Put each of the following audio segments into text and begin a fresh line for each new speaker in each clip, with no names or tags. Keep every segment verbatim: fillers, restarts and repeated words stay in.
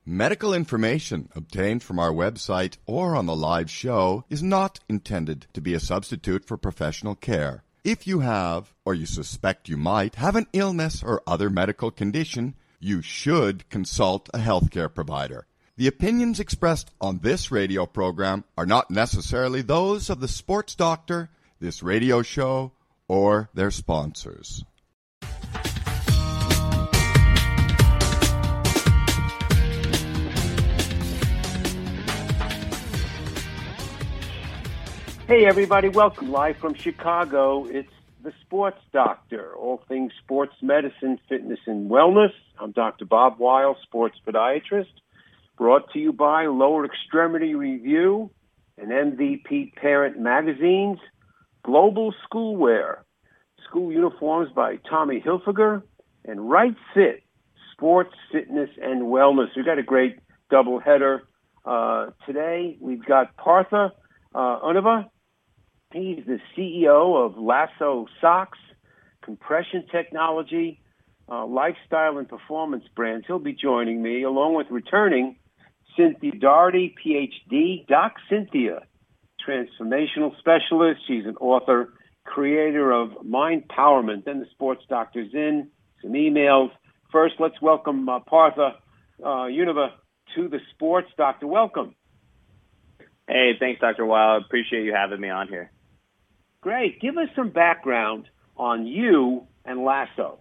Medical information obtained from our website or on the live show is not intended to be a substitute for professional care. If you have, or you suspect you might, have an illness or other medical condition, you should consult a healthcare provider. The opinions expressed on this radio program are not necessarily those of the sports doctor, this radio show, or their sponsors.
Hey everybody, welcome live from Chicago. It's the Sports Doctor, all things sports medicine, fitness, and wellness. I'm Doctor Bob Weil, sports podiatrist, brought to you by Lower Extremity Review and M V P Parent Magazines, Global Schoolwear, school uniforms by Tommy Hilfiger, and Right Fit, sports, fitness, and wellness. We've got a great doubleheader uh, today. We've got Partha uh, Unava. He's the C E O of Lasso Socks, compression technology, uh, lifestyle and performance brands. He'll be joining me, along with returning Cynthia Doherty, P H D, Doc Cynthia, transformational specialist. She's an author, creator of Mindpowerment. Then the Sports Doctor's in, some emails. First, let's welcome uh, Partha uh, Unava to the Sports Doctor. Welcome.
Hey, thanks, Doctor Weil. Appreciate you having me on here.
Great. Give us some background on you and Lasso.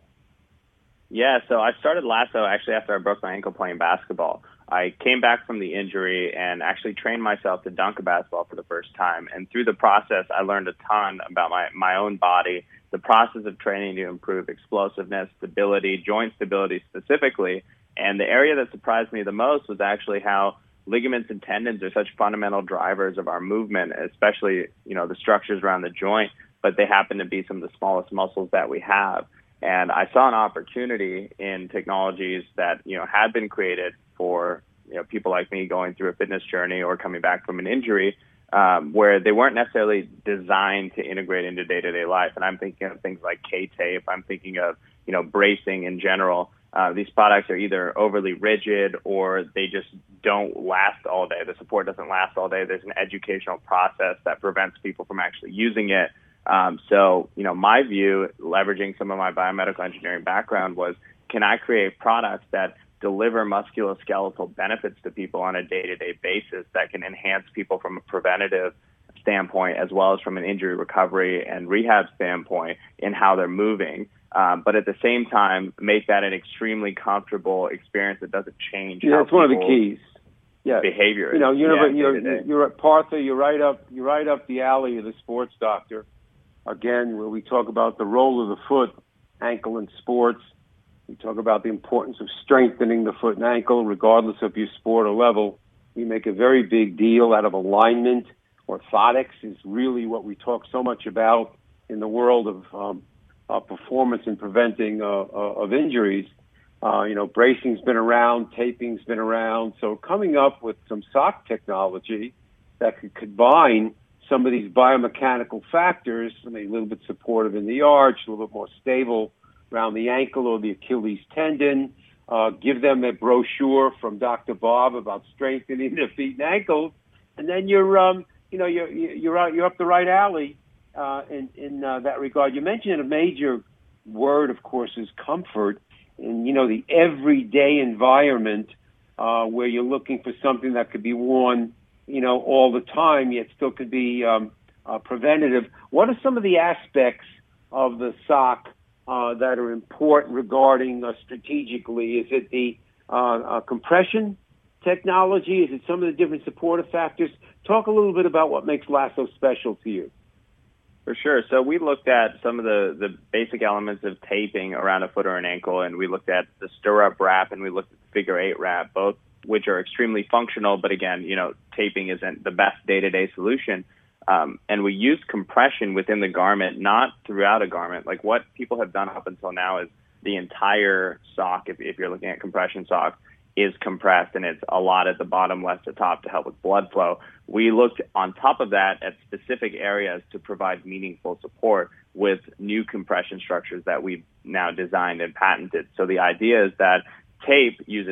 Yeah, so I started Lasso actually after I broke my ankle playing basketball. I came back from the injury and actually trained myself to dunk a basketball for the first time. And through the process, I learned a ton about my, my own body, the process of training to improve explosiveness, stability, joint stability specifically. And the area that surprised me the most was actually how ligaments and tendons are such fundamental drivers of our movement, especially, you know, the structures around the joint, but they happen to be some of the smallest muscles that we have. And I saw an opportunity in technologies that, you know, had been created for, you know, people like me going through a fitness journey or coming back from an injury, um, where they weren't necessarily designed to integrate into day-to-day life. And I'm thinking of things like K-tape. I'm thinking of, you know, bracing in general. Uh, these products are either overly rigid or they just don't last all day. The support doesn't last all day. There's an educational process that prevents people from actually using it. Um, so, you know, my view, leveraging some of my biomedical engineering background, was, can I create products that deliver musculoskeletal benefits to people on a day-to-day basis that can enhance people from a preventative standpoint as well as from an injury recovery and rehab standpoint in how they're moving. Um, but at the same time, make that an extremely comfortable experience that doesn't change.
Yeah, that's one of the keys. Yeah,
behavior.
You know, you're
yeah,
you're, you're at Partha. You're right up. You're right up the alley of the Sports Doctor. Again, where we talk about the role of the foot, ankle in sports. We talk about the importance of strengthening the foot and ankle, regardless of your sport or level. We make a very big deal out of alignment. Orthotics is really what we talk so much about in the world of um, uh, performance and preventing uh, uh, of injuries. Uh, you know, bracing's been around, taping's been around. So coming up with some sock technology that could combine some of these biomechanical factors, I mean, a little bit supportive in the arch, a little bit more stable around the ankle or the Achilles tendon. Uh, give them a brochure from Doctor Bob about strengthening the feet and ankles, and then you're, um, you know, you're you're out, you're up the right alley uh, in in uh, that regard. You mentioned a major word, of course, is comfort, and you know, the everyday environment uh, where you're looking for something that could be worn, you know, all the time, yet still could be um, uh, preventative. What are some of the aspects of the sock uh, that are important regarding uh, strategically? Is it the uh, uh, compression technology? Is it some of the different supportive factors? Talk a little bit about what makes Lasso special to you.
For sure. So we looked at some of the, the basic elements of taping around a foot or an ankle, and we looked at the stirrup wrap and we looked at the figure eight wrap, both which are extremely functional, but again, you know, taping isn't the best day-to-day solution. Um, and we use compression within the garment, not throughout a garment. Like what people have done up until now is the entire sock, if, if you're looking at compression socks, is compressed, and it's a lot at the bottom, less at top to help with blood flow. We looked on top of that at specific areas to provide meaningful support with new compression structures that we've now designed and patented. So the idea is that tape uses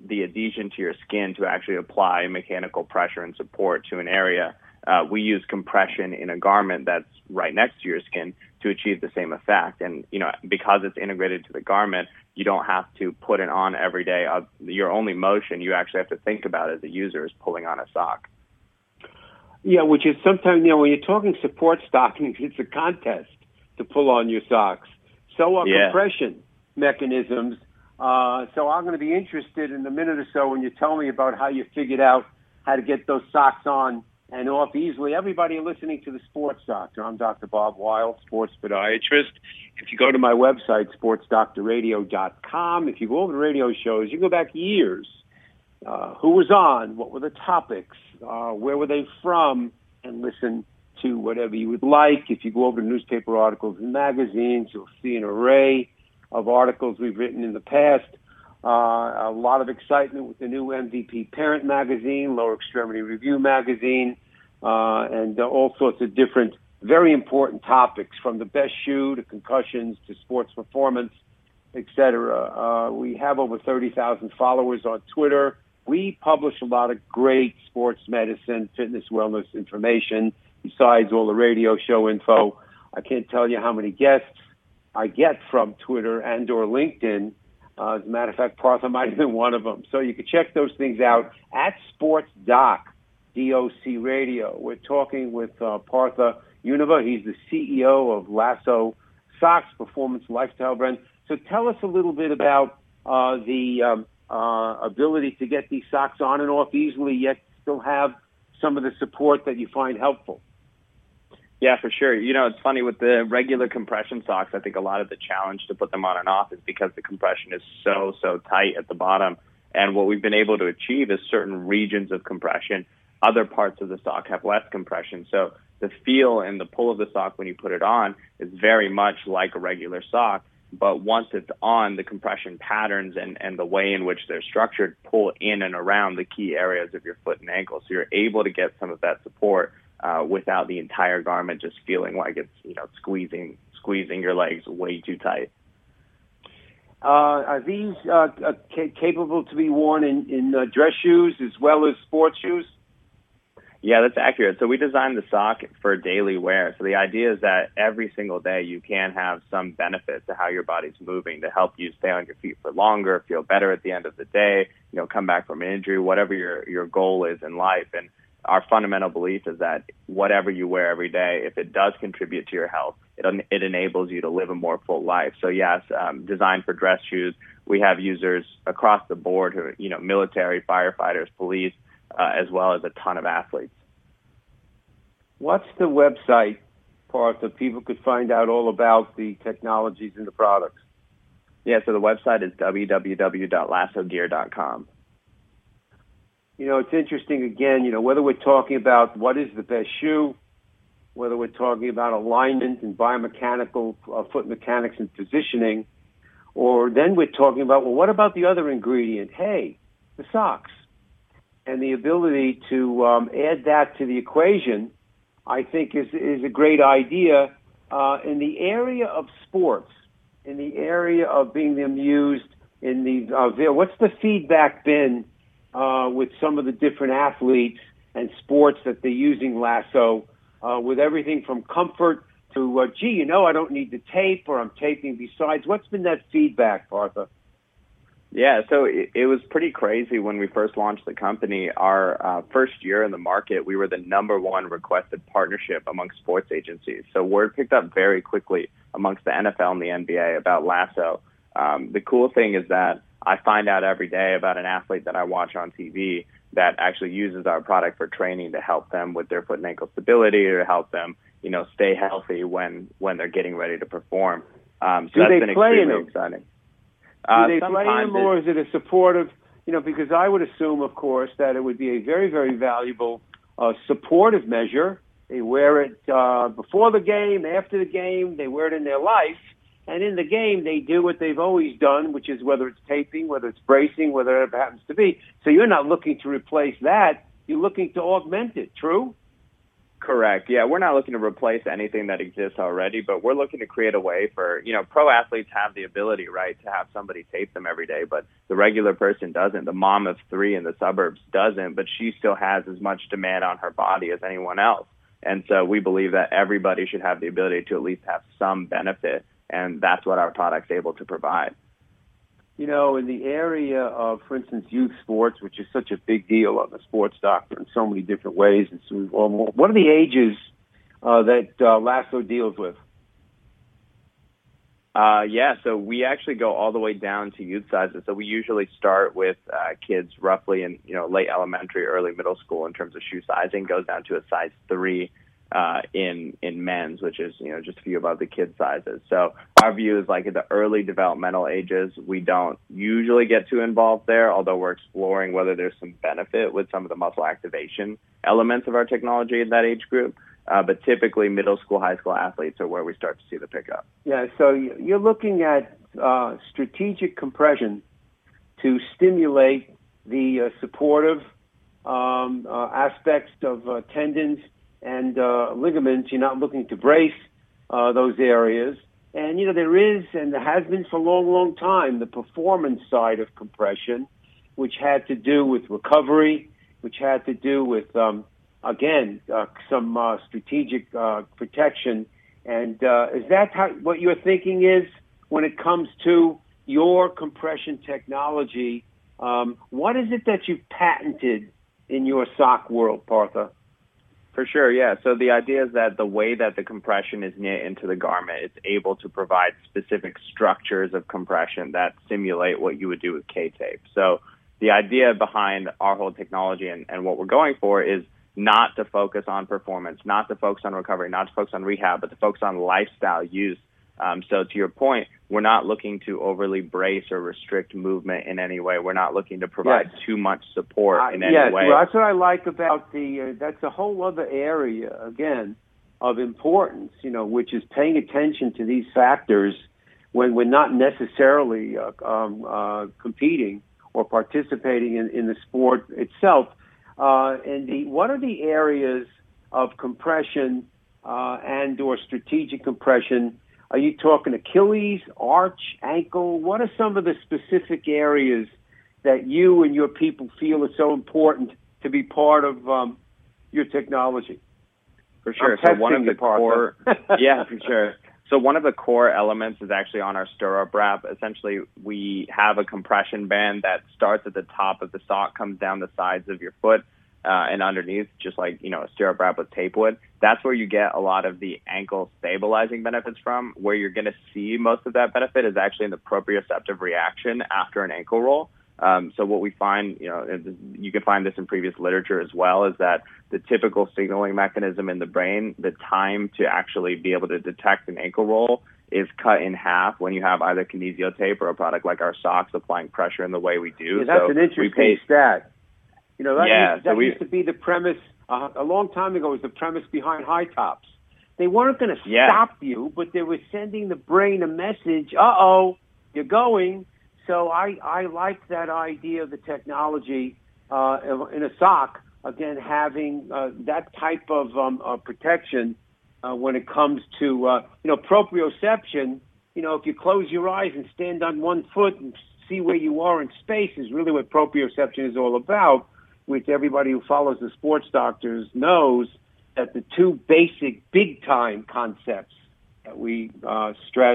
the adhesion to your skin to actually apply mechanical pressure and support to an area. Uh, we use compression in a garment that's right next to your skin to achieve the same effect. And, you know, because it's integrated to the garment, you don't have to put it on every day. Uh, your only motion you actually have to think about as a user is pulling on a sock.
Yeah, which is sometimes, you know, when you're talking support stockings, it's a contest to pull on your socks. So are
yeah.
compression mechanisms. Uh, so I'm going to be interested in a minute or so when you tell me about how you figured out how to get those socks on and off easily. Everybody listening to the Sports Doctor, I'm Doctor Bob Weil, sports podiatrist. If you go to my website, sports doctor radio dot com, if you go over the radio shows, you go back years. Uh, who was on? What were the topics? Uh, where were they from? And listen to whatever you would like. If you go over to newspaper articles and magazines, you'll see an array of articles we've written in the past. Uh, a lot of excitement with the new M V P Parent magazine, Lower Extremity Review magazine, uh, and uh, all sorts of different, very important topics, from the best shoe to concussions to sports performance, et cetera. Uh, we have over thirty thousand followers on Twitter. We publish a lot of great sports medicine, fitness, wellness information, besides all the radio show info. I can't tell you how many guests I get from Twitter and or LinkedIn. Uh, as a matter of fact, Partha might have been one of them. So you can check those things out at Sports Doc, D O C Radio. We're talking with uh, Partha Univa. He's the C E O of Lasso Socks, performance lifestyle brand. So tell us a little bit about uh, the um, uh, ability to get these socks on and off easily, yet still have some of the support that you find helpful.
Yeah, for sure. You know, it's funny with the regular compression socks, I think a lot of the challenge to put them on and off is because the compression is so, so tight at the bottom. And what we've been able to achieve is certain regions of compression. Other parts of the sock have less compression. So the feel and the pull of the sock when you put it on is very much like a regular sock. But once it's on, the compression patterns and, and the way in which they're structured pull in and around the key areas of your foot and ankle. So you're able to get some of that support Uh, without the entire garment just feeling like it's, you know, squeezing squeezing your legs way too tight.
Uh, are these uh, uh, ca- capable to be worn in, in uh, dress shoes as well as sports shoes?
Yeah, that's accurate. So we designed the sock for daily wear. So the idea is that every single day you can have some benefit to how your body's moving to help you stay on your feet for longer, feel better at the end of the day, you know, come back from an injury, whatever your, your goal is in life. And our fundamental belief is that whatever you wear every day, if it does contribute to your health, it, it enables you to live a more full life. So yes, um, designed for dress shoes. We have users across the board who, you know, military, firefighters, police, uh, as well as a ton of athletes.
What's the website, Partha, people could find out all about the technologies and the products?
Yeah, so the website is w w w dot lasso gear dot com.
You know, it's interesting, again, you know, whether we're talking about what is the best shoe, whether we're talking about alignment and biomechanical, uh, foot mechanics and positioning, or then we're talking about, well, what about the other ingredient? Hey, the socks. And the ability to um, add that to the equation, I think, is, is a great idea. Uh, in the area of sports, in the area of being them used in the, uh, what's the feedback been Uh, with some of the different athletes and sports that they're using Lasso, uh, with everything from comfort to, uh, gee, you know, I don't need the tape, or I'm taping besides. What's been that feedback, Partha?
Yeah, so it, it was pretty crazy when we first launched the company. Our uh, first year in the market, we were the number one requested partnership among sports agencies. So word picked up very quickly amongst the N F L and the N B A about Lasso. Um, the cool thing is that I find out every day about an athlete that I watch on T V that actually uses our product for training to help them with their foot and ankle stability, or to help them, you know, stay healthy when, when they're getting ready to perform. Um, so
Do
that's
they
been
play
extremely
in
exciting.
Do
Uh,
they play in them, or is it a supportive, you know, because I would assume, of course, that it would be a very, very valuable uh, supportive measure. They wear it uh, before the game, after the game, they wear it in their life. And in the game, they do what they've always done, which is whether it's taping, whether it's bracing, whether it happens to be. So you're not looking to replace that. You're looking to augment it. True?
Correct. Yeah, we're not looking to replace anything that exists already, but we're looking to create a way for, you know, pro athletes have the ability, right, to have somebody tape them every day, but the regular person doesn't. The mom of three in the suburbs doesn't, but she still has as much demand on her body as anyone else. And so we believe that everybody should have the ability to at least have some benefit, and that's what our product's able to provide.
You know, in the area of, for instance, youth sports, which is such a big deal on the Sports Doctor in so many different ways, and so, what are the ages uh, that uh, Lasso deals with?
Uh, yeah, so we actually go all the way down to youth sizes. So we usually start with uh, kids roughly in, you know, late elementary, early middle school in terms of shoe sizing, goes down to a size three uh, in in men's, which is, you know, just a few above the kid sizes. So our view is like at the early developmental ages, we don't usually get too involved there, although we're exploring whether there's some benefit with some of the muscle activation elements of our technology in that age group. Uh, but typically middle school, high school athletes are where we start to see the pickup.
Yeah, so you're looking at uh, strategic compression to stimulate the uh, supportive um, uh, aspects of uh, tendons and uh, ligaments. You're not looking to brace uh, those areas. And, you know, there is, and there has been for a long, long time, the performance side of compression, which had to do with recovery, which had to do with, um, again, uh, some uh, strategic uh, protection. And uh, is that how, what your thinking is when it comes to your compression technology? Um, what is it that you've patented in your sock world, Partha?
For sure, yeah. So the idea is that the way that the compression is knit into the garment, it's able to provide specific structures of compression that simulate what you would do with K-tape. So the idea behind our whole technology and, and what we're going for is not to focus on performance, not to focus on recovery, not to focus on rehab, but to focus on lifestyle use. Um, so to your point, we're not looking to overly brace or restrict movement in any way. We're not looking to provide yes. too much support in uh, any
yes.
way.
Well, that's what I like about the, uh, that's a whole other area, again, of importance, you know, which is paying attention to these factors when we're not necessarily uh, um, uh, competing or participating in, in the sport itself. Uh, and the, what are the areas of compression uh, and or strategic compression? Are you talking Achilles, arch, ankle? What are some of the specific areas that you and your people feel are so important to be part of um, your technology?
For sure.
I'm
so one of the core, yeah, for sure. So one of the core elements is actually on our stirrup wrap. Essentially, we have a compression band that starts at the top of the sock, comes down the sides of your foot, uh, and underneath, just like, you know, a stirrup wrap with tape would. That's where you get a lot of the ankle stabilizing benefits from. Where you're going to see most of that benefit is actually in the proprioceptive reaction after an ankle roll. Um, so what we find, you know, you can find this in previous literature as well, is that the typical signaling mechanism in the brain, the time to actually be able to detect an ankle roll is cut in half when you have either kinesio tape or a product like our socks applying pressure in the way we do.
Yeah, that's
so
an interesting
pay,
stat. You know, that,
yeah,
used, that
so we,
used to be the premise, uh, a long time ago was the premise behind high tops. They weren't going to
yeah.
stop you, but they were sending the brain a message, uh-oh, you're going. So I, I like that idea of the technology uh, in a sock, again, having uh, that type of um, uh, protection uh, when it comes to, uh, you know, proprioception. You know, if you close your eyes and stand on one foot and see where you are in space is really what proprioception is all about, which everybody who follows the Sports Doctors knows that the two basic big-time concepts that we uh, stress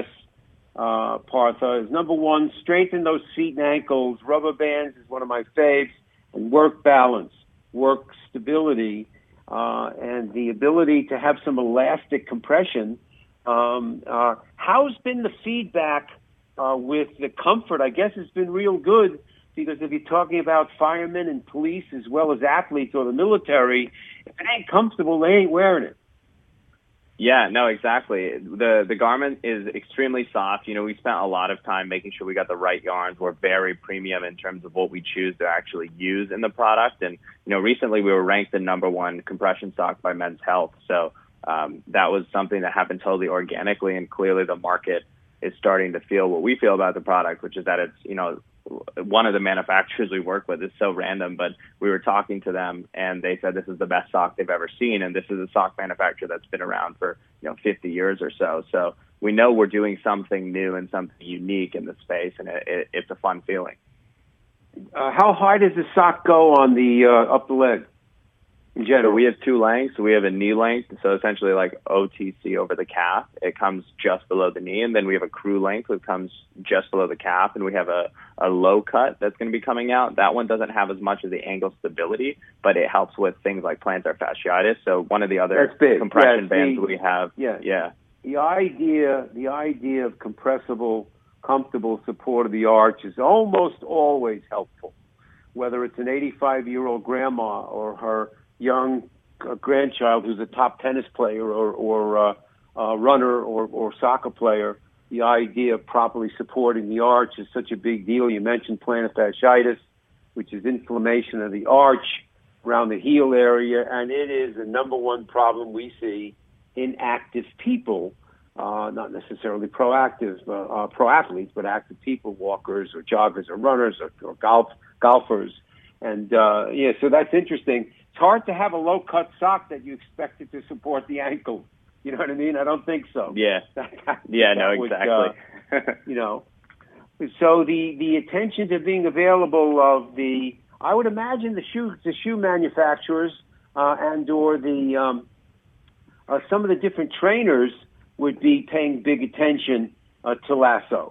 Uh, Partha is number one, strengthen those feet and ankles. Rubber bands is one of my faves, and work balance, work stability, uh, and the ability to have some elastic compression. Um, uh, how's been the feedback uh, with the comfort? I guess it's been real good, because if you're talking about firemen and police as well as athletes or the military, if it ain't comfortable, they ain't wearing it.
Yeah, no, exactly. The the garment is extremely soft. You know, we spent a lot of time making sure we got the right yarns. We're very premium in terms of what we choose to actually use in the product. And, you know, recently we were ranked the number one compression sock by Men's Health. So um, that was something that happened totally organically, and clearly the market is starting to feel what we feel about the product, which is that it's, you know, one of the manufacturers we work with is so random, but we were talking to them and they said this is the best sock they've ever seen. And this is a sock manufacturer that's been around for, you know, fifty years or so. So we know we're doing something new and something unique in the space, and it, it, it's a fun feeling.
Uh, how high does the sock go on the uh, up the leg? In general,
so we have two lengths. We have a knee length, so essentially like O T C over the calf. It comes just below the knee, and then we have a crew length that comes just below the calf, and we have a, a low cut that's going to be coming out. That one doesn't have as much of the ankle stability, but it helps with things like plantar fasciitis. So one of the other compression yeah, bands the, we have,
yeah,
yeah.
The idea, the idea of compressible, comfortable support of the arch is almost always helpful, whether it's an eighty-five-year-old grandma or her young uh, grandchild who's a top tennis player or, or uh, uh, runner or, or soccer player. The idea of properly supporting the arch is such a big deal. You mentioned plantar fasciitis, which is inflammation of the arch around the heel area, and it is the number one problem we see in active people, uh, not necessarily proactive, uh, uh, pro athletes, but active people, walkers or joggers or runners or, or golf golfers. And, uh, yeah, so that's interesting. It's hard to have a low-cut sock that you expect it to support the ankle. You know what I mean? I don't think so.
Yeah. yeah, no,
would,
exactly.
Uh, you know. So the, the attention to being available of the, I would imagine the shoe, the shoe manufacturers uh, and or the um, uh, some of the different trainers would be paying big attention uh, to Lasso.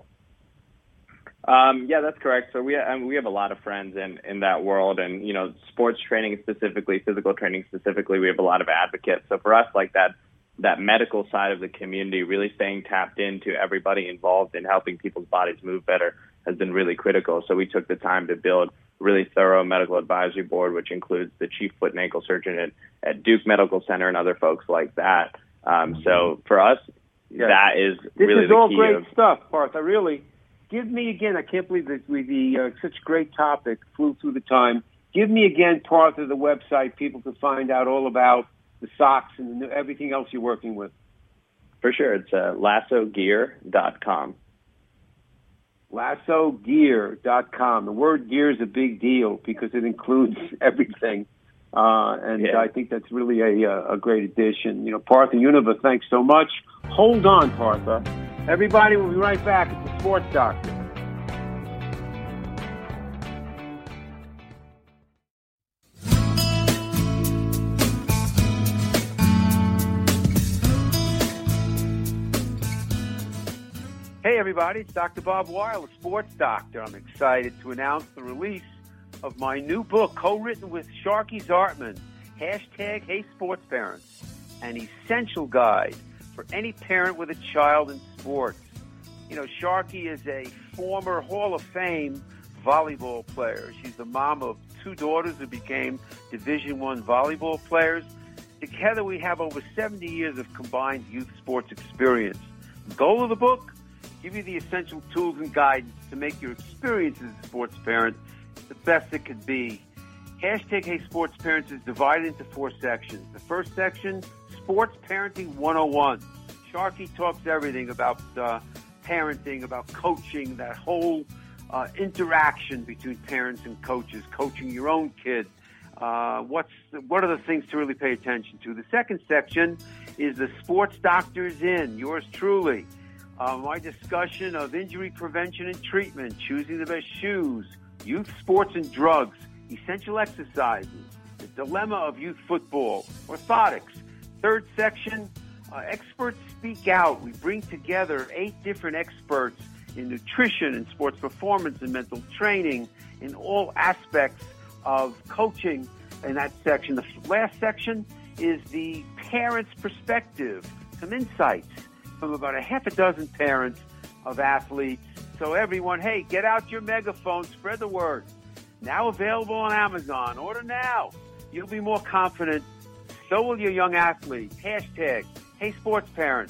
Um, yeah, that's correct. So we I mean, we have a lot of friends in, in that world, and you know, sports training specifically, physical training specifically, we have a lot of advocates. So for us, like that that medical side of the community, really staying tapped into everybody involved in helping people's bodies move better has been really critical. So we took the time to build a really thorough medical advisory board, which includes the chief foot and ankle surgeon at, at Duke Medical Center and other folks like that. Um, so for us, yeah. that is
this
really
is
the
all
key
great
of,
stuff, Parth. I really. Give me again, I can't believe that we the uh, such a great topic, flew through the time. Give me again part of the website people can find out all about the socks and the, everything else you're working with.
For sure. It's uh, lasso gear dot com.
lasso gear dot com. The word gear is a big deal because it includes everything. Uh, and yeah. I think that's really a, a great addition. You know, Partha Univa, thanks so much. Hold on, Partha. Everybody, we'll be right back at the Sports Doctor. Hey, everybody, it's Doctor Bob Weil, the Sports Doctor. I'm excited to announce the release of my new book, co-written with Sharky Zartman, hashtag Hey Sports Parents, an essential guide for any parent with a child in sports. You know, Sharky is a former Hall of Fame volleyball player. She's the mom of two daughters who became Division One volleyball players. Together, we have over seventy years of combined youth sports experience. The goal of the book? Give you the essential tools and guidance to make your experience as a sports parent the best it could be. Hashtag Hey Sports Parents is divided into four sections. The first section, Sports Parenting one oh one. Sharky talks everything about uh, parenting, about coaching, that whole uh, interaction between parents and coaches, coaching your own kid. Uh, what's the, what are the things to really pay attention to? The second section is the Sports Doctor's In, yours truly. Uh, my discussion of injury prevention and treatment, choosing the best shoes, youth sports and drugs, essential exercises, the dilemma of youth football, orthotics. Third section, uh, experts speak out. We bring together eight different experts in nutrition and sports performance and mental training in all aspects of coaching in that section. The last section is the parent's perspective, some insights from about a half a dozen parents of athletes. So everyone, hey, get out your megaphone, spread the word. Now available on Amazon. Order now. You'll be more confident. So will your young athlete. Hashtag Hey Sports Parents.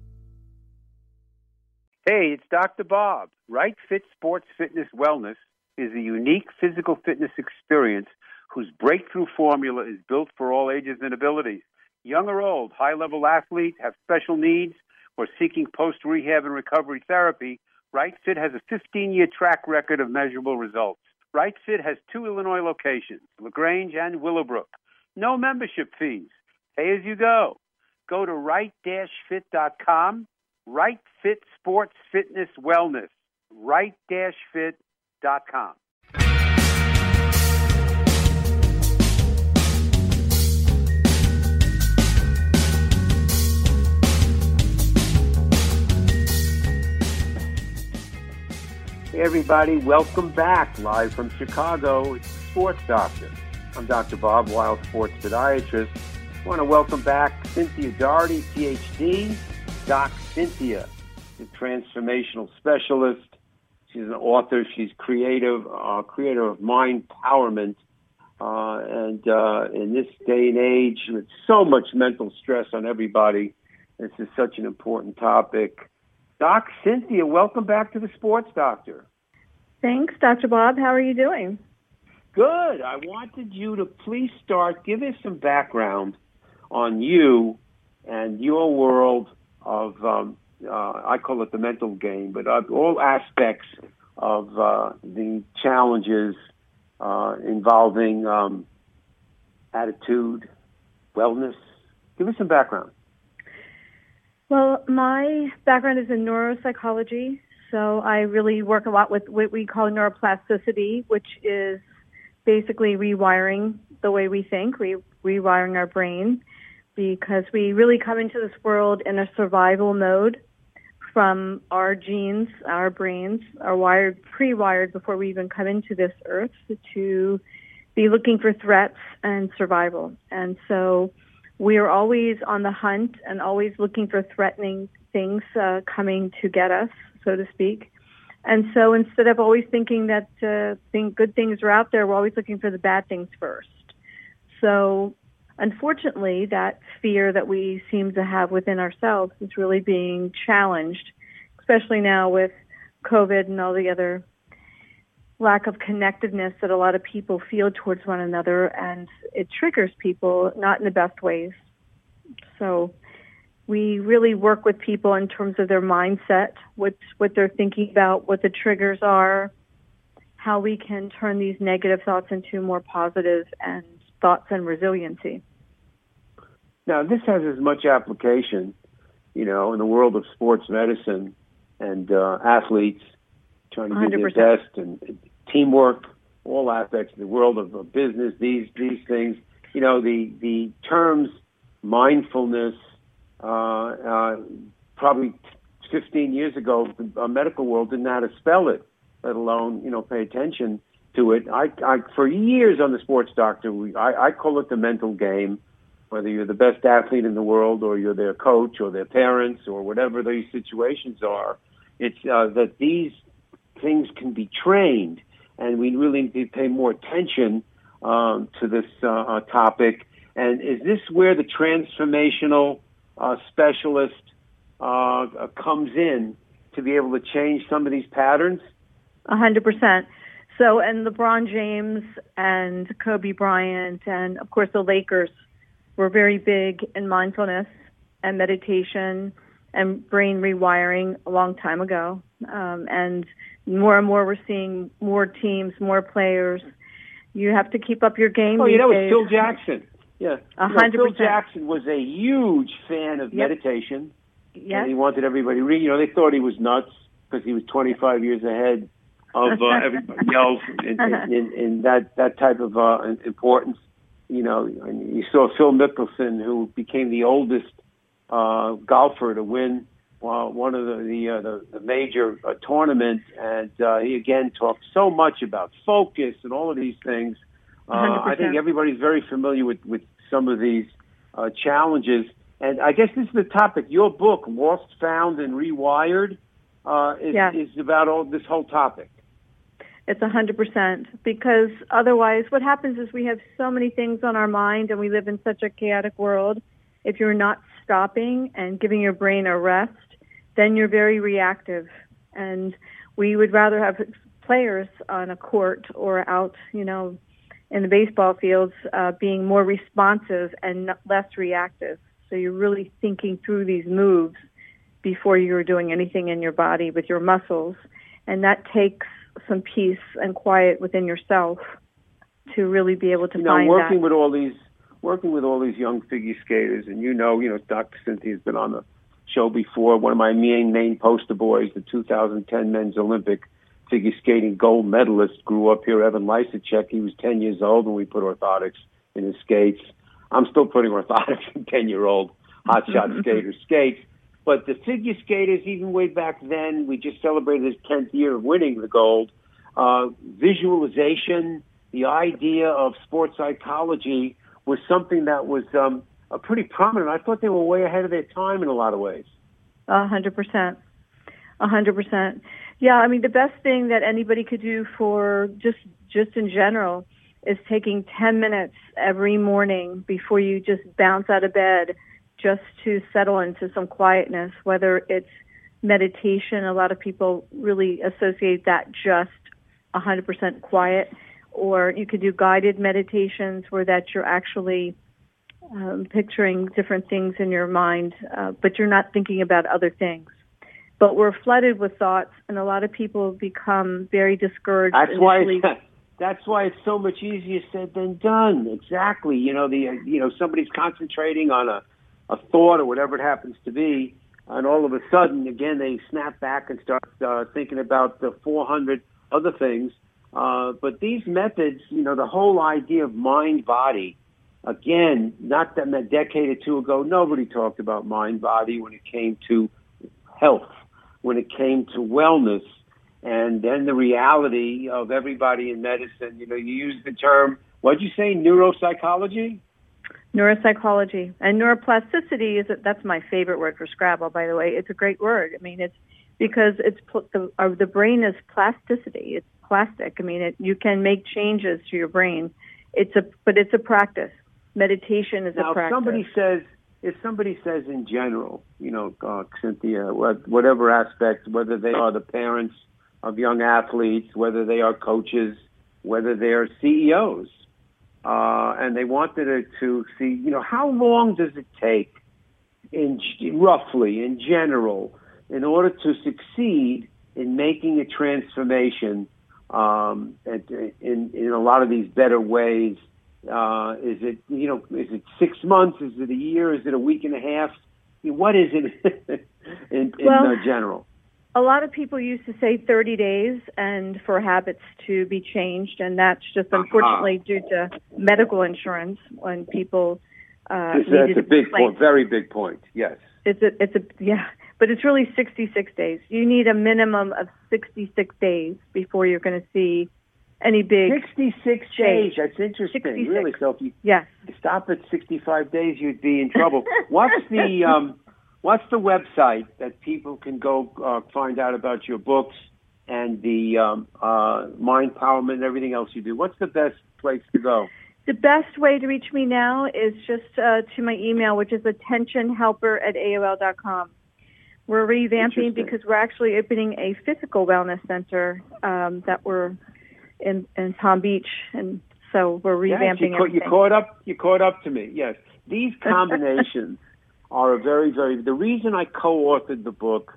Hey, it's Doctor Bob. Right Fit Sports Fitness Wellness
is a unique physical fitness experience whose breakthrough formula is built for all ages and abilities. Young or old, high-level athletes, have special needs, or seeking post-rehab and recovery therapy, Right Fit has a fifteen-year track record of measurable results. Right Fit has two Illinois locations, LaGrange and Willowbrook. No membership fees. Pay as you go. Go to right dash fit dot com. Right Fit Sports Fitness Wellness. right dash fit dot com.
Hey everybody, welcome back live from Chicago. It's the Sports Doctor. I'm Doctor Bob Weil, sports podiatrist. I want to welcome back Cynthia Doherty, P H D. Doc Cynthia, the transformational specialist. She's an author. She's creative, uh, creator of Mind Empowerment. Uh, and uh, in this day and age, with so much mental stress on everybody, this is such an important topic. Doc Cynthia, welcome back to the Sports Doctor.
Thanks, Doctor Bob. How are you doing?
Good. I wanted you to please start, give us some background on you and your world of, um, uh, I call it the mental game, but uh, all aspects of uh, the challenges uh, involving um, attitude, wellness. Give us some background.
Well, my background is in neuropsychology, so I really work a lot with what we call neuroplasticity, which is basically rewiring the way we think, re- rewiring our brain, because we really come into this world in a survival mode from our genes, our brains are wired, pre-wired before we even come into this earth to be looking for threats and survival. And so we are always on the hunt and always looking for threatening things uh, coming to get us, so to speak. And so instead of always thinking that uh, think good things are out there, we're always looking for the bad things first. So unfortunately, that fear that we seem to have within ourselves is really being challenged, especially now with COVID and all the other lack of connectedness that a lot of people feel towards one another, and it triggers people not in the best ways. So we really work with people in terms of their mindset, what, what they're thinking about, what the triggers are, how we can turn these negative thoughts into more positive and thoughts and resiliency.
Now, this has as much application, you know, in the world of sports medicine and uh, athletes trying to do their best and teamwork, all aspects of the world of, of business, these these things. You know, the, the terms mindfulness, uh, uh, probably fifteen years ago, the uh, medical world didn't know how to spell it, let alone, you know, pay attention to it. I, I for years on the Sports Doctor, we, I, I call it the mental game, whether you're the best athlete in the world or you're their coach or their parents or whatever these situations are. It's uh, that these things can be trained, and we really need to pay more attention um, to this uh, uh, topic. And is this where the transformational uh, specialist uh, comes in to be able to change some of these patterns?
A hundred percent. So, and LeBron James and Kobe Bryant and, of course, the Lakers were very big in mindfulness and meditation and brain rewiring a long time ago. Um, and more and more we're seeing more teams, more players. You have to keep up your game.
Oh,
these
yeah, that was
days.
Phil Jackson. Yeah.
A
You know,
hundred
Phil
percent.
Jackson was a huge fan of
Yep.
meditation.
Yes.
And he wanted everybody to read. You know, they thought he was nuts because he was twenty-five years ahead of uh, everybody else in, in, in, in that, that type of uh, importance. You know, and you saw Phil Mickelson, who became the oldest uh, golfer to win uh, one of the the, uh, the, the major uh, tournaments, and uh, he again talked so much about focus and all of these things. Uh, I think everybody's very familiar with, with some of these uh, challenges, and I guess this is the topic. Your book, Lost, Found, and Rewired, uh, is,
Yes.
is about all this whole topic.
It's a hundred percent, because otherwise what happens is we have so many things on our mind and we live in such a chaotic world. If you're not stopping and giving your brain a rest, then you're very reactive. And we would rather have players on a court or out, you know, in the baseball fields, uh, being more responsive and n- less reactive. So you're really thinking through these moves before you're doing anything in your body with your muscles. And that takes some peace and quiet within yourself to really be able to
you know,
find
working
that.
with all these, working with all these young figure skaters, and you know, you know, Doctor Cynthia's been on the show before. One of my main main poster boys, the two thousand ten men's Olympic figure skating gold medalist, grew up here. Evan Lysacek. He was ten years old when we put orthotics in his skates. I'm still putting orthotics in ten-year-old hotshot skaters' skates. But the figure skaters, even way back then, we just celebrated his tenth year of winning the gold. Uh, visualization, the idea of sports psychology was something that was um, a pretty prominent. I thought they were way ahead of their time in a lot of ways.
A hundred percent. A hundred percent. Yeah, I mean, the best thing that anybody could do for just just in general is taking ten minutes every morning before you just bounce out of bed just to settle into some quietness, whether it's meditation. A lot of people really associate that just one hundred percent quiet, or you could do guided meditations where that you're actually um, picturing different things in your mind, uh, but you're not thinking about other things. But we're flooded with thoughts, and a lot of people become very discouraged.
That's why
initially.
it's, that's why it's so much easier said than done. Exactly. You know, the you know somebody's concentrating on a, a thought or whatever it happens to be, and all of a sudden, again, they snap back and start uh, thinking about the four hundred other things. Uh, but these methods, you know, the whole idea of mind-body, again, not that a decade or two ago, nobody talked about mind-body when it came to health, when it came to wellness, and then the reality of everybody in medicine. You know, you use the term, what'd you say, neuropsychology?
Neuropsychology. And neuroplasticity, is a, that's my favorite word for Scrabble, by the way. It's a great word. I mean, it's because it's pl- the, uh, the brain is plasticity. It's plastic. I mean, it, you can make changes to your brain. It's a, but it's a practice. Meditation is
now,
a practice.
If somebody says, if somebody says in general, you know, uh, Cynthia, whatever aspect, whether they are the parents of young athletes, whether they are coaches, whether they are C E Os, uh, and they wanted to, to see, you know, how long does it take, in roughly, in general, in order to succeed in making a transformation um, in, in, in a lot of these better ways? Uh, is it, you know, is it six months? Is it a year? Is it a week and a half? I mean, what is it in, in
well,
uh, general?
A lot of people used to say thirty days and for habits to be changed, and that's just unfortunately uh-huh. due to medical insurance when people uh,
it's, needed that's a big point, very big point, yes.
It's a, it's a, yeah, but it's really sixty-six days. You need a minimum of sixty-six days before you're going to see any big
sixty-six days. That's interesting, sixty-six. Really. So if you
yes.
stop at sixty-five days, you'd be in trouble. What's the um, what's the website that people can go uh, find out about your books and the um, uh, mind empowerment and everything else you do? What's the best place to go?
The best way to reach me now is just uh, to my email, which is attentionhelper at A O L dot com. We're revamping because we're actually opening a physical wellness center um, that we're in, in Palm Beach, and so we're revamping
yes, you,
everything.
You caught up. You caught up to me. Yes, these combinations are a very, very. The reason I co-authored the book,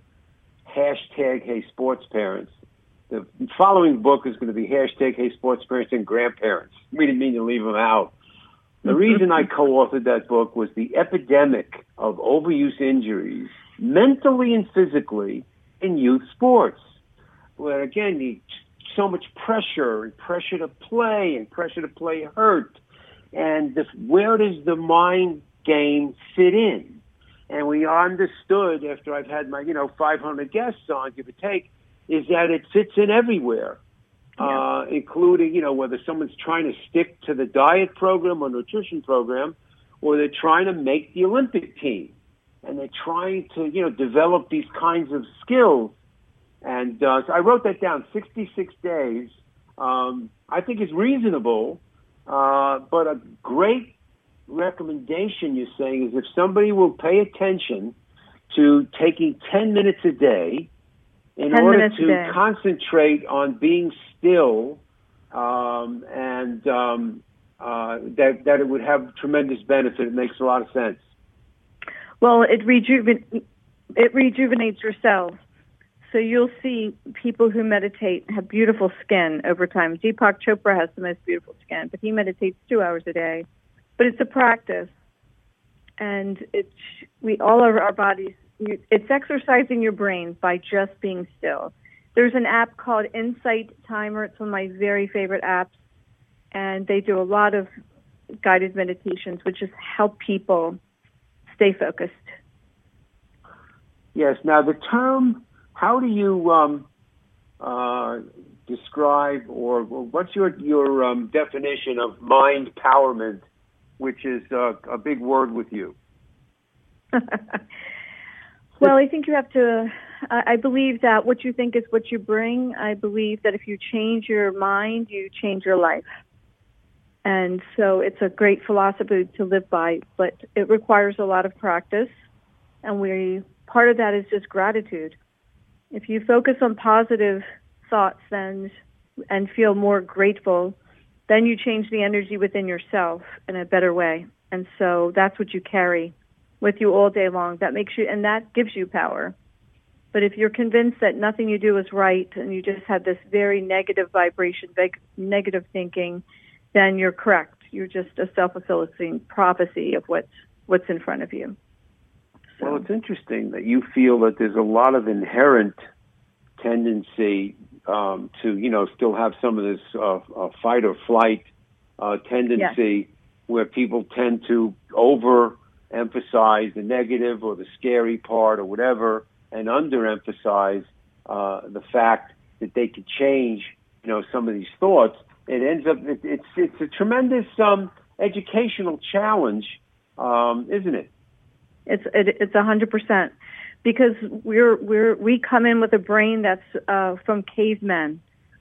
hashtag Hey Sports Parents. The following book is going to be hashtag Hey Sports Parents and Grandparents. We didn't mean to leave them out. The reason I co-authored that book was the epidemic of overuse injuries, mentally and physically, in youth sports, where again you. So much pressure and pressure to play and pressure to play hurt. And this, where does the mind game fit in? And we understood after I've had my, you know, five hundred guests on, give or take, is that it fits in everywhere, yeah. uh, including, you know, whether someone's trying to stick to the diet program or nutrition program, or they're trying to make the Olympic team. And they're trying to, you know, develop these kinds of skills. And uh, so I wrote that down, sixty-six days. Um, I think it's reasonable, uh, but a great recommendation you're saying is if somebody will pay attention to taking ten minutes a day in
ten
order
minutes a
to
day.
concentrate on being still, um, and um, uh, that that it would have tremendous benefit. It makes a lot of sense.
Well, it rejuven it rejuvenates your cells. So you'll see people who meditate have beautiful skin over time. Deepak Chopra has the most beautiful skin, but he meditates two hours a day. But it's a practice, and it's we all of our bodies. It's exercising your brain by just being still. There's an app called Insight Timer. It's one of my very favorite apps, and they do a lot of guided meditations, which just help people stay focused.
Yes. Now, the term, how do you um, uh, describe, or, or what's your your um, definition of mind empowerment, which is uh, a big word with you?
Well, I think you have to, I believe that what you think is what you bring. I believe that if you change your mind, you change your life. And so it's a great philosophy to live by, but it requires a lot of practice. And we part of that is just gratitude. If you focus on positive thoughts then and feel more grateful, then you change the energy within yourself in a better way. And so that's what you carry with you all day long. That makes you, and that gives you power. But if you're convinced that nothing you do is right and you just have this very negative vibration, negative thinking, then you're correct. You're just a self-fulfilling prophecy of what's what's in front of you. So.
Well, it's interesting that you feel that there's a lot of inherent tendency um, to, you know, still have some of this uh, uh, fight or flight uh, tendency
yes.
where people tend to overemphasize the negative or the scary part or whatever, and underemphasize uh, the fact that they could change, you know, some of these thoughts. It ends up, it, it's it's a tremendous um, educational challenge, um, isn't it?
It's it, it's a hundred percent, because we're we're we come in with a brain that's uh, from cavemen,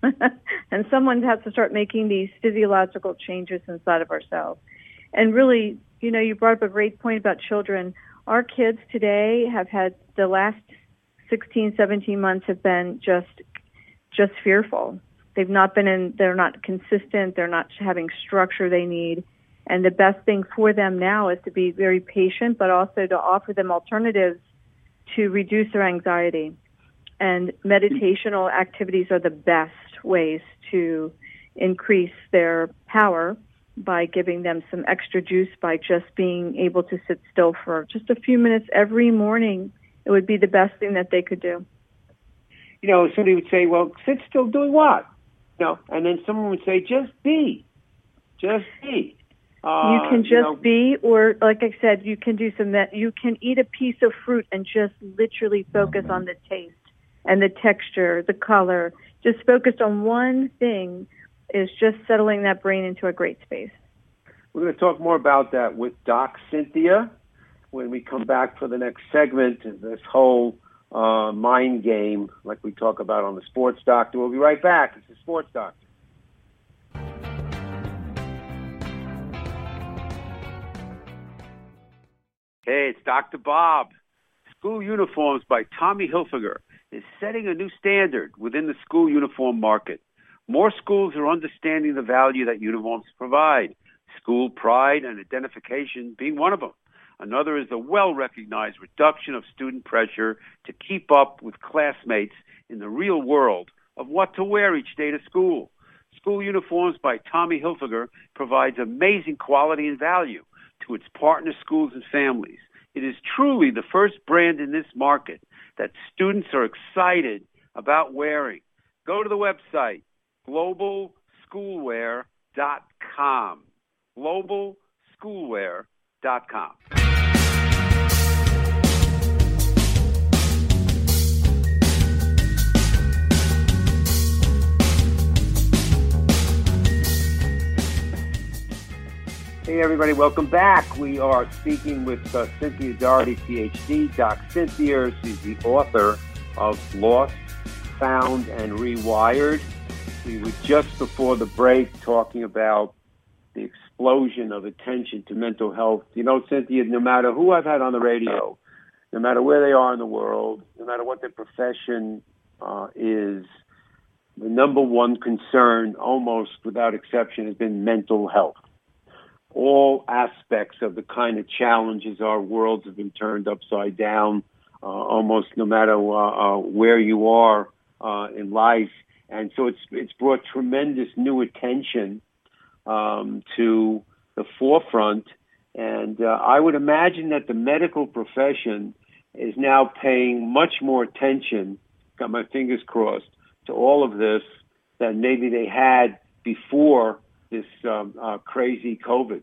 and someone has to start making these physiological changes inside of ourselves. And really, you know, you brought up a great point about children. Our kids today have had the last sixteen, seventeen months have been just just fearful. They've not been in, they're not consistent, they're not having structure they need. And the best thing for them now is to be very patient, but also to offer them alternatives to reduce their anxiety. And meditational activities are the best ways to increase their power by giving them some extra juice by just being able to sit still for just a few minutes every morning. It would be the best thing that they could do.
You know, somebody would say, well, sit still doing what? You know, and then someone would say, just be. Just be. Uh,
you can just
you know,
be, or like I said, you can do some, you can eat a piece of fruit and just literally focus on the taste and the texture, the color. Just focused on one thing is just settling that brain into a great space.
We're going to talk more about that with Doc Cynthia when we come back for the next segment, this whole uh, mind game like we talk about on the Sports Doctor. We'll be right back. It's the Sports Doctor. Hey, it's Doctor Bob. School Uniforms by Tommy Hilfiger is setting a new standard within the school uniform market. More schools are understanding the value that uniforms provide, school pride and identification being one of them. Another is the well-recognized reduction of student pressure to keep up with classmates in the real world of what to wear each day to school. School Uniforms by Tommy Hilfiger provides amazing quality and value to its partner schools and families. It is truly the first brand in this market that students are excited about wearing. Go to the website, global schoolwear dot com. global schoolwear dot com. Hey, everybody. Welcome back. We are speaking with uh, Cynthia Doherty, P H D, Doc Cynthia. She's the author of Lost, Found, and Rewired. We were just before the break talking about the explosion of attention to mental health. You know, Cynthia, no matter who I've had on the radio, no matter where they are in the world, no matter what their profession, uh, is the number one concern, almost without exception, has been mental health. All aspects of the kind of challenges our worlds have been turned upside down, uh, almost no matter uh, uh, where you are uh, in life. And so it's it's brought tremendous new attention um, to the forefront. And uh, I would imagine that the medical profession is now paying much more attention, got my fingers crossed, to all of this than maybe they had before this um, uh, crazy COVID.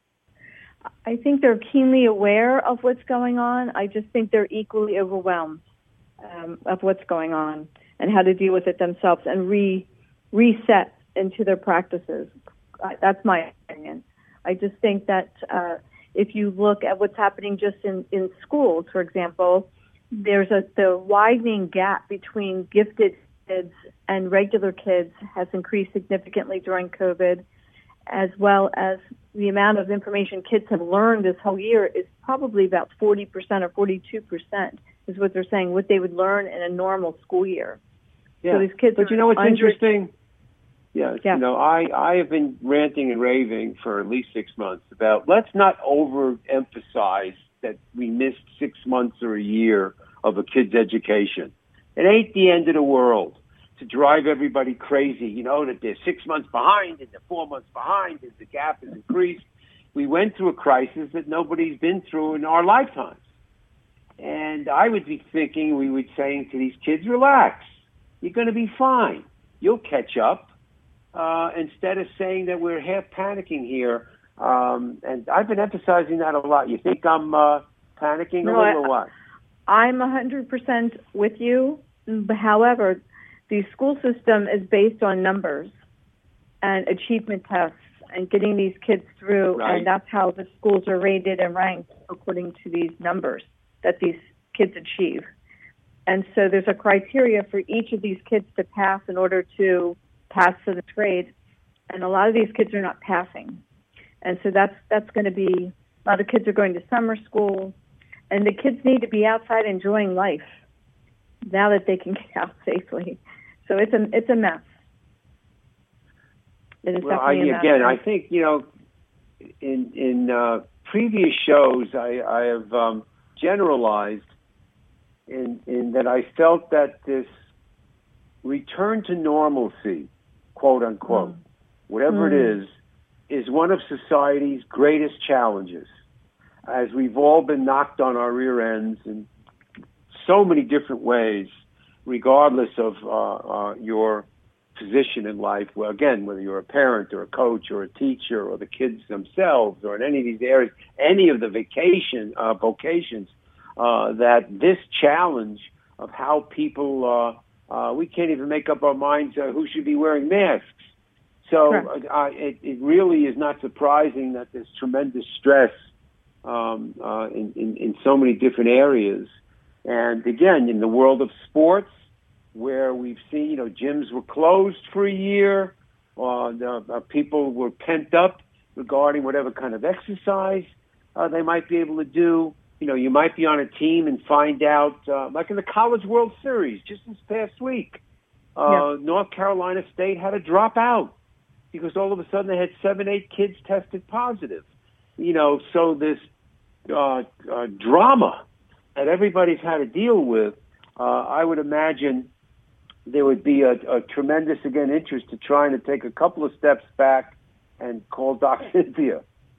I think they're keenly aware of what's going on. I just think they're equally overwhelmed um, of what's going on and how to deal with it themselves and re reset into their practices. I, that's my opinion. I just think that uh, if you look at what's happening just in, in schools, for example, there's a the widening gap between gifted kids and regular kids has increased significantly during COVID, as well as the amount of information kids have learned this whole year is probably about forty percent or forty-two percent is what they're saying, what they would learn in a normal school year.
Yeah.
So these kids
but you know what's
under-
interesting? Yeah,
yeah,
you know, I, I have been ranting and raving for at least six months about let's not overemphasize that we missed six months or a year of a kid's education. It ain't the end of the world to drive everybody crazy, you know, that they're six months behind and they're four months behind and the gap has increased. We went through a crisis that nobody's been through in our lifetimes. And I would be thinking, we would saying to these kids, relax. You're going to be fine. You'll catch up. Uh, instead of saying that we're half panicking here. Um, and I've been emphasizing that a lot. You think I'm uh, panicking
no,
a little
I,
or what?
I'm one hundred percent with you. However, the school system is based on numbers and achievement tests and getting these kids through,
Right.
and that's how the schools are rated and ranked according to these numbers that these kids achieve. And so there's a criteria for each of these kids to pass in order to pass to the grade, and a lot of these kids are not passing. And so that's that's going to be, a lot of kids are going to summer school, and the kids need to be outside enjoying life now that they can get out safely. So it's a it's a mess. It is
Well, I,
definitely a mess.
again, I think, you know, in in uh, previous shows, I, I have um, generalized in, in that I felt that this return to normalcy, quote unquote,
Mm.
whatever
Mm.
it is, is one of society's greatest challenges. As we've all been knocked on our rear ends in so many different ways, regardless of uh, uh, your position in life. Well, again, whether you're a parent or a coach or a teacher or the kids themselves or in any of these areas, any of the vacation uh, vocations, uh, that this challenge of how people, uh, uh, we can't even make up our minds uh, who should be wearing masks. So uh, it, it really is not surprising that there's tremendous stress um, uh, in, in, in so many different areas. And again, in the world of sports, where we've seen, you know, gyms were closed for a year, uh, the, uh, people were pent up regarding whatever kind of exercise uh, they might be able to do. You know, you might be on a team and find out, uh, like in the College World Series just this past week, uh, yeah. North Carolina State had to drop out because all of a sudden they had seven, eight kids tested positive. You know, so this uh, uh, drama that everybody's had to deal with, uh, I would imagine there would be a, a tremendous, again, interest to trying to take a couple of steps back and call Doc Cynthia.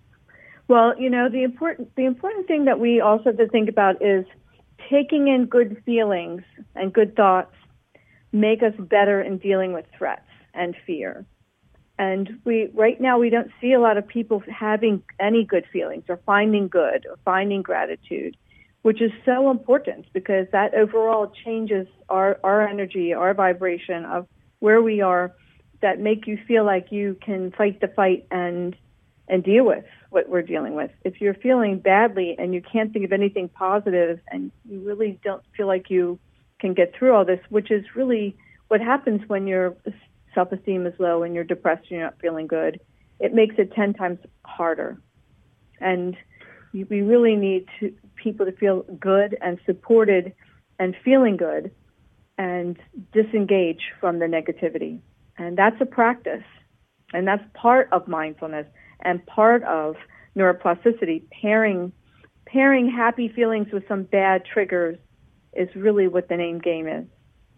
Well, you know, the important the important thing that we also have to think about is taking in good feelings and good thoughts make us better in dealing with threats and fear. And we right now we don't see a lot of people having any good feelings or finding good or finding gratitude, which is so important because that overall changes our, our energy, our vibration of where we are, that make you feel like you can fight the fight and and deal with what we're dealing with. If you're feeling badly and you can't think of anything positive and you really don't feel like you can get through all this, which is really what happens when your self-esteem is low and you're depressed and you're not feeling good, it makes it ten times harder. And we really need to, people to feel good and supported and feeling good and disengage from the negativity. And that's a practice. And that's part of mindfulness and part of neuroplasticity. Pairing, pairing happy feelings with some bad triggers is really what the name game is.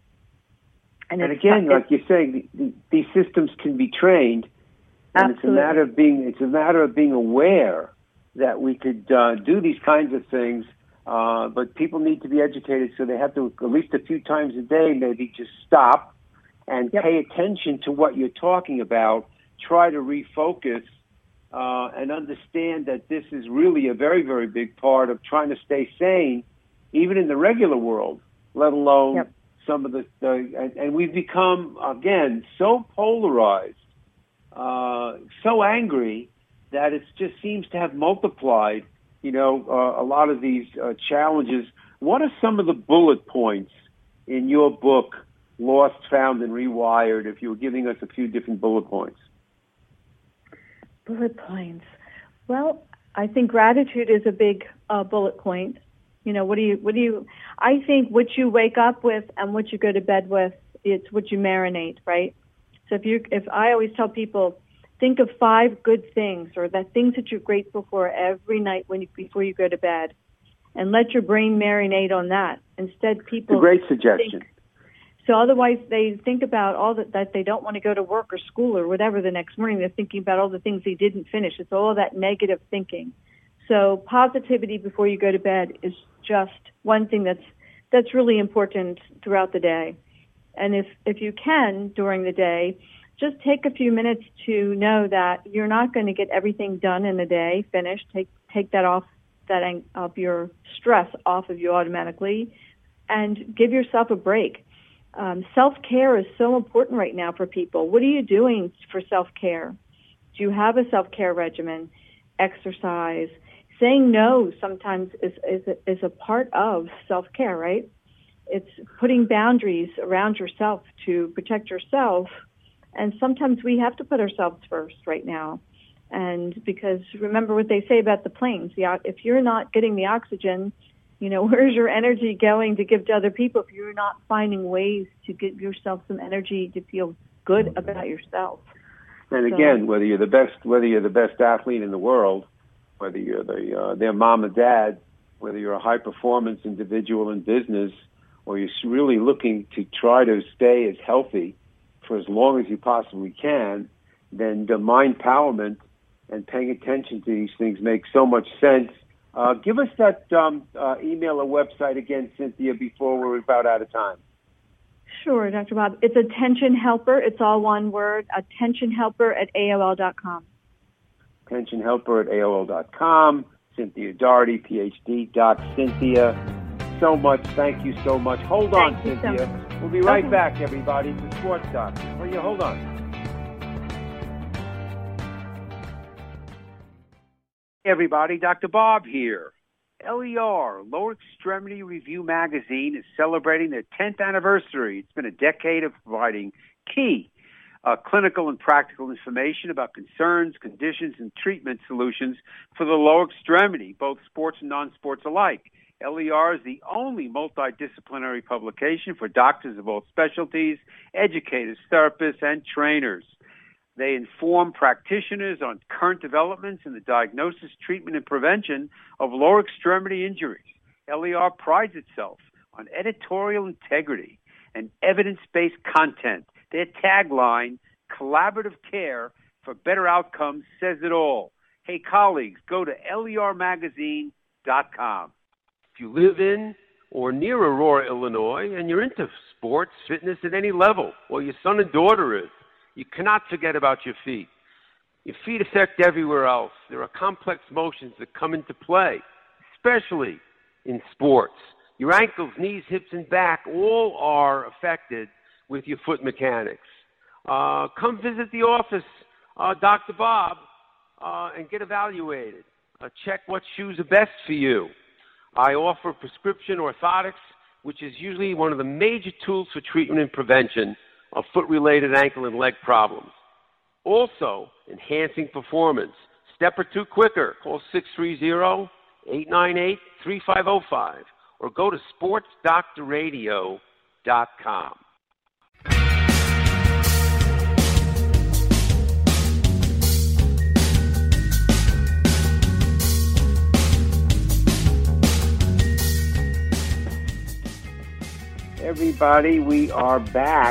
And, and again, like you're saying, the, the, these systems can be trained, and
absolutely.
it's a matter of being it's a matter of being aware that we could uh, do these kinds of things. Uh, but people need to be educated, so they have to at least a few times a day maybe just stop and
yep.
pay attention to what you're talking about. Try to refocus uh, and understand that this is really a very, very big part of trying to stay sane, even in the regular world, let alone yep. some of the, the and, and we've become, again, so polarized, uh, so angry that it just seems to have multiplied, you know, uh, a lot of these uh, challenges. What are some of the bullet points in your book, Lost, Found, and Rewired, if you were giving us a few different bullet points?
Bullet points. Well, I think gratitude is a big uh, bullet point. You know, what do you, what do you, I think what you wake up with and what you go to bed with, it's what you marinate, right? So if you, if I always tell people, think of five good things or the things that you're grateful for every night when you, before you go to bed, and let your brain marinate on that. Instead, people
it's a great suggestion.
Think, so otherwise, they think about all that, that they don't want to go to work or school or whatever the next morning. They're thinking about all the things they didn't finish. It's all that negative thinking. So positivity before you go to bed is just one thing that's that's really important throughout the day. And if if you can during the day, just take a few minutes to know that you're not going to get everything done in a day, finished. Take take that off that of your stress off of you automatically, and give yourself a break. Um, self-care is so important right now for people. What are you doing for self-care? Do you have a self-care regimen? Exercise? Saying no sometimes is, is, a, is a part of self-care, right? It's putting boundaries around yourself to protect yourself. And sometimes we have to put ourselves first right now. And because remember what they say about the planes. The, if you're not getting the oxygen, you know, where's your energy going to give to other people if you're not finding ways to give yourself some energy to feel good about yourself?
And
so,
again, whether you're the best, whether you're the best athlete in the world, whether you're the uh, their mom or dad, whether you're a high performance individual in business, or you're really looking to try to stay as healthy for as long as you possibly can, then the mind empowerment and paying attention to these things makes so much sense. Uh, give us that um, uh, email or website again, Cynthia, before we're about out of time.
Sure, Doctor Bob. It's Attention Helper. It's all one word, Attention Helper at A O L dot com.
Attention Helper at A O L dot com. Cynthia Doherty, P H D. Doc Cynthia, so much. Thank you so much. Hold on,
Thank
Cynthia.
So
we'll be right
okay.
back, everybody. It's the Sports Doc. Well, you hold on. Hey everybody, Doctor Bob here. L E R, Lower Extremity Review Magazine, is celebrating their tenth anniversary. It's been a decade of providing key uh, clinical and practical information about concerns, conditions, and treatment solutions for the lower extremity, both sports and non-sports alike. L E R is the only multidisciplinary publication for doctors of all specialties, educators, therapists, and trainers. They inform practitioners on current developments in the diagnosis, treatment, and prevention of lower extremity injuries. L E R prides itself on editorial integrity and evidence-based content. Their tagline, collaborative care for better outcomes, says it all. Hey, colleagues, go to L E R magazine dot com.
If you live in or near Aurora, Illinois, and you're into sports, fitness at any level, or your son and daughter is, you cannot forget about your feet. Your feet affect everywhere else. There are complex motions that come into play, especially in sports. Your ankles, knees, hips, and back all are affected with your foot mechanics. Uh, come visit the office, uh, Doctor Bob, uh, and get evaluated. Uh, check what shoes are best for you. I offer prescription orthotics, which is usually one of the major tools for treatment and prevention of foot-related ankle and leg problems. Also, enhancing performance. Step or two quicker. Call six three zero, eight nine eight, three five zero five or go to sports doctor radio dot com.
Everybody, we are back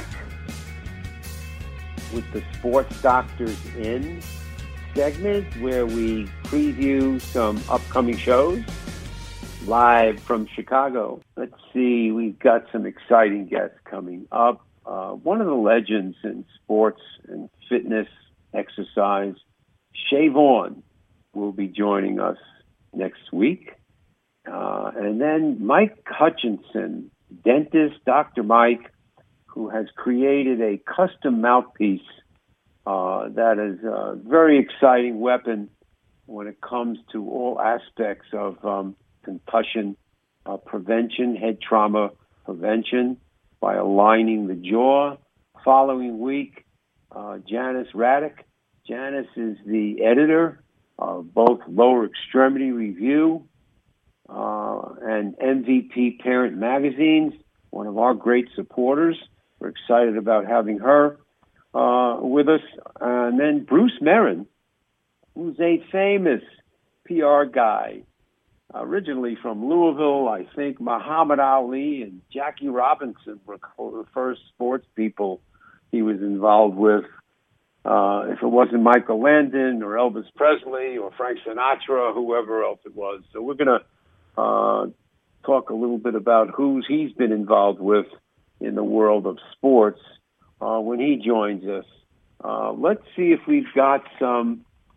with the Sports Doctors In segment where we preview some upcoming shows live from Chicago. Let's see, we've got some exciting guests coming up. Uh, one of the legends in sports and fitness exercise, Shay Vaughn, will be joining us next week. Uh, and then Mike Hutchinson, dentist, Doctor Mike, who has created a custom mouthpiece uh, that is a very exciting weapon when it comes to all aspects of um, concussion uh, prevention, head trauma prevention, by aligning the jaw. Following week, uh, Janice Raddick. Janice is the editor of both Lower Extremity Review Uh, and M V P Parent magazines, one of our great supporters. We're excited about having her uh, with us. And then Bruce Merrin, who's a famous P R guy, originally from Louisville. I think Muhammad Ali and Jackie Robinson were the first sports people he was involved with. Uh, if it wasn't Michael Landon or Elvis Presley or Frank Sinatra or whoever else it was. So we're going to Uh, talk a little bit about who he's been involved with in the world of sports uh, when he joins us. Uh, let's see if we've got some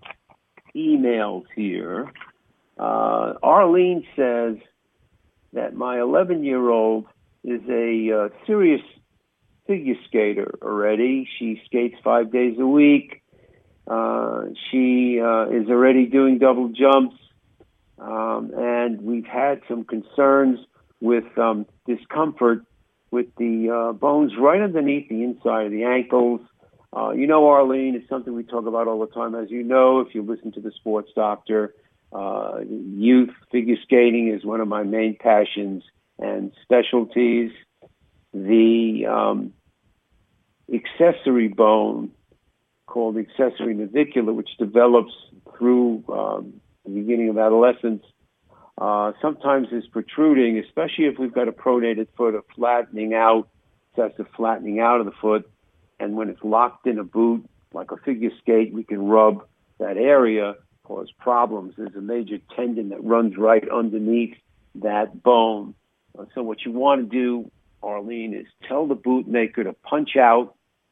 emails here. Uh, Arlene says that my eleven-year-old is a uh, serious figure skater already. She skates five days a week. Uh, she uh, is already doing double jumps. Um, and we've had some concerns with um, discomfort with the uh, bones right underneath the inside of the ankles. Uh, you know, Arlene, it's something we talk about all the time. As you know, if you listen to the Sports Doctor, uh, youth figure skating is one of my main passions and specialties. The um, accessory bone called accessory navicular, which develops through um, the beginning of adolescence, uh, sometimes is protruding, especially if we've got a pronated foot or flattening out, excessive flattening out of the foot. And when it's locked in a boot, like a figure skate, we can rub that area, cause problems. There's a major tendon that runs right underneath that bone. Uh, so what you want to do, Arlene, is tell the bootmaker to punch out,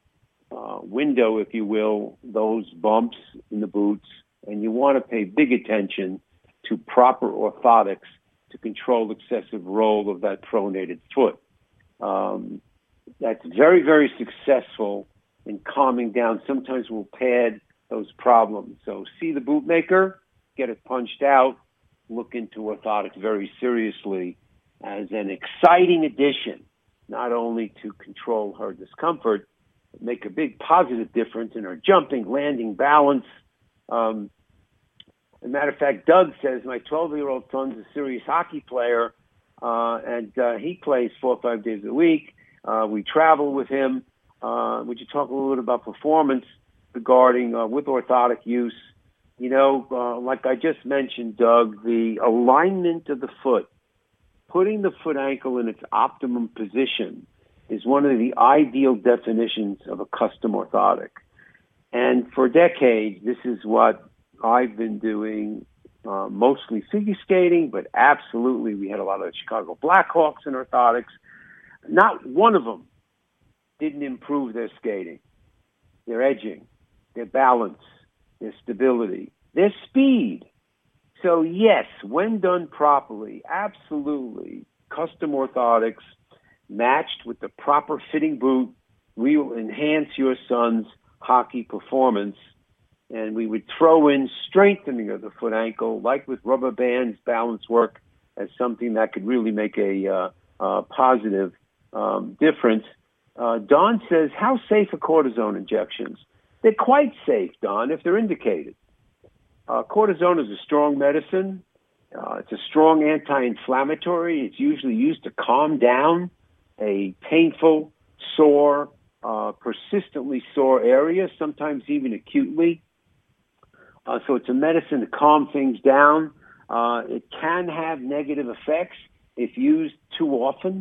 uh, window, if you will, those bumps in the boots. And you want to pay big attention to proper orthotics to control excessive roll of that pronated foot. Um, that's very, very successful in calming down. Sometimes we'll pad those problems. So see the bootmaker, get it punched out, look into orthotics very seriously as an exciting addition, not only to control her discomfort, but make a big positive difference in her jumping, landing, balance. Um, As a matter of fact, Doug says my twelve-year-old son's a serious hockey player, uh, and uh, he plays four or five days a week. Uh, we travel with him. Uh, would you talk a little bit about performance regarding uh, with orthotic use? You know, uh, like I just mentioned, Doug, the alignment of the foot, putting the foot ankle in its optimum position is one of the ideal definitions of a custom orthotic. And for decades, this is what I've been doing, uh, mostly figure skating, but absolutely we had a lot of Chicago Blackhawks in orthotics. Not one of them didn't improve their skating, their edging, their balance, their stability, their speed. So yes, when done properly, absolutely, custom orthotics matched with the proper fitting boot, we will enhance your son's hockey performance. And we would throw in strengthening of the foot ankle, like with rubber bands, balance work, as something that could really make a uh, uh, positive um, difference. Uh, Don says, how safe are cortisone injections? They're quite safe, Don, if they're indicated. Uh, cortisone is a strong medicine. Uh, it's a strong anti-inflammatory. It's usually used to calm down a painful, sore, uh, persistently sore area, sometimes even acutely. Uh, so it's a medicine to calm things down. Uh, it can have negative effects if used too often,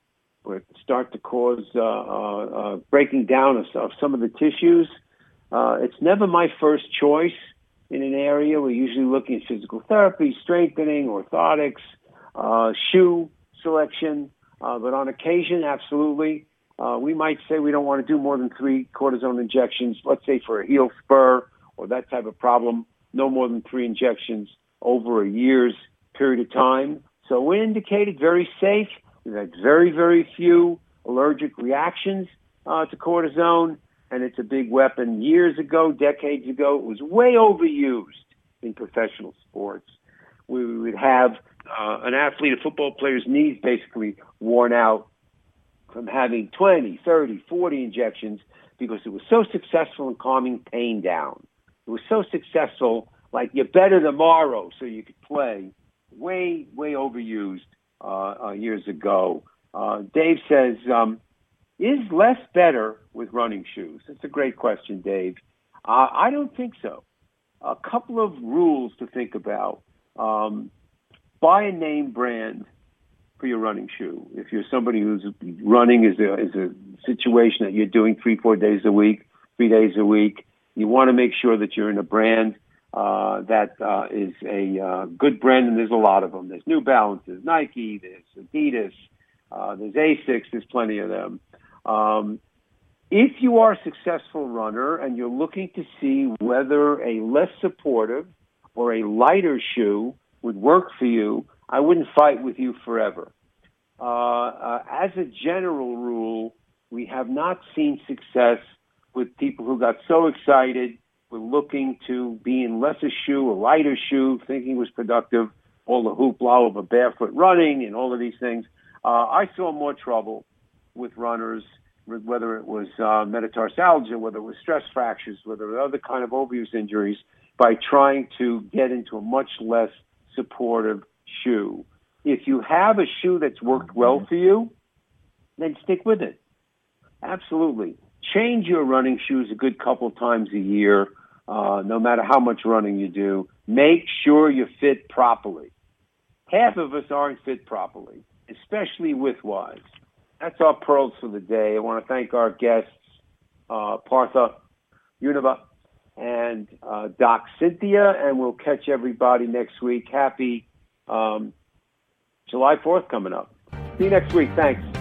or it can start to cause uh, uh, uh, breaking down of, of some of the tissues. Uh, it's never my first choice in an area. We're usually looking at physical therapy, strengthening, orthotics, uh, shoe selection. Uh, but on occasion, absolutely. Uh, we might say we don't want to do more than three cortisone injections, let's say for a heel spur or that type of problem, no more than three injections over a year's period of time. So we're indicated, very safe. We've had very, very few allergic reactions uh, to cortisone, and it's a big weapon. Years ago, decades ago, it was way overused in professional sports. We would have uh, an athlete, a football player's knees basically worn out from having twenty, thirty, forty injections because it was so successful in calming pain down. It was so successful, like you're better tomorrow so you could play. Way, way overused uh, uh, years ago. Uh, Dave says, um, is less better with running shoes? That's a great question, Dave. Uh, I don't think so. A couple of rules to think about. Um, buy a name brand for your running shoe. If you're somebody who's running is a, is a situation that you're doing three, four days a week, three days a week, you want to make sure that you're in a brand uh, that uh, is a uh, good brand, and there's a lot of them. There's New Balance, there's Nike, there's Adidas, uh, there's Asics, there's plenty of them. Um, if you are a successful runner and you're looking to see whether a less supportive or a lighter shoe would work for you, I wouldn't fight with you forever. Uh, uh, as a general rule, we have not seen success with people who got so excited with looking to be in less a shoe, a lighter shoe, thinking it was productive, all the hoopla of a barefoot running and all of these things. Uh, I saw more trouble with runners, whether it was uh, metatarsalgia, whether it was stress fractures, whether it was other kind of overuse injuries, by trying to get into a much less supportive shoe. If you have a shoe that's worked well for you, then stick with it. Absolutely. Change your running shoes a good couple times a year, uh, no matter how much running you do. Make sure you fit properly. Half of us aren't fit properly, especially width-wise. That's our pearls for the day. I want to thank our guests, uh, Partha Univa and uh, Doc Cynthia, and we'll catch everybody next week. Happy um, July fourth coming up. See you next week. Thanks.